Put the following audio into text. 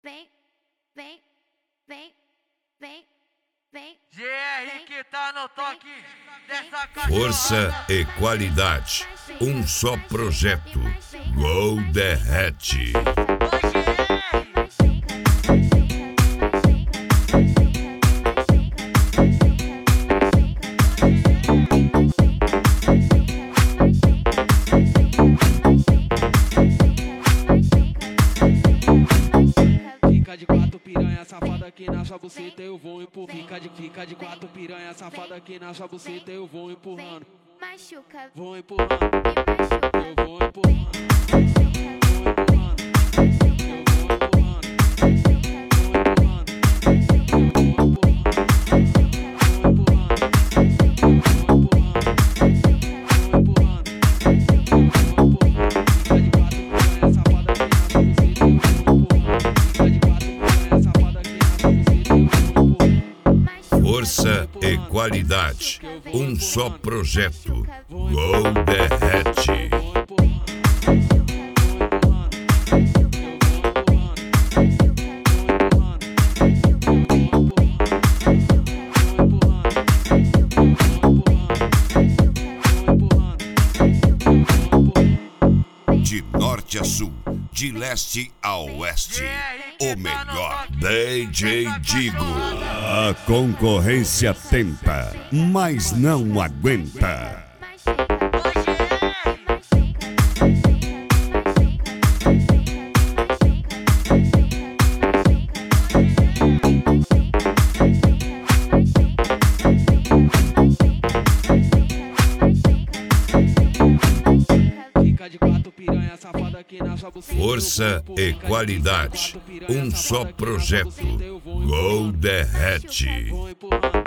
vem, vem, vem, vem, vem. GR que tá no toque dessa cachorra. Força e qualidade, um só projeto. Gol derrete. Fica de quatro piranha safada aqui na sua buceta, eu vou empurrando. Fica de quatro piranha safada aqui na sua buceta, eu vou empurrando. Machuca, Vou empurrando, me machuca. eu vou empurrando. Força e qualidade, um só projeto. Gol derrete. De norte a sul, de leste a oeste, o melhor DJ Digo. A concorrência tenta, mas não aguenta. Fica de quatro piranha safada aqui na sua buceta. Força e qualidade, um só projeto. Gol derrete. Vou empurrando.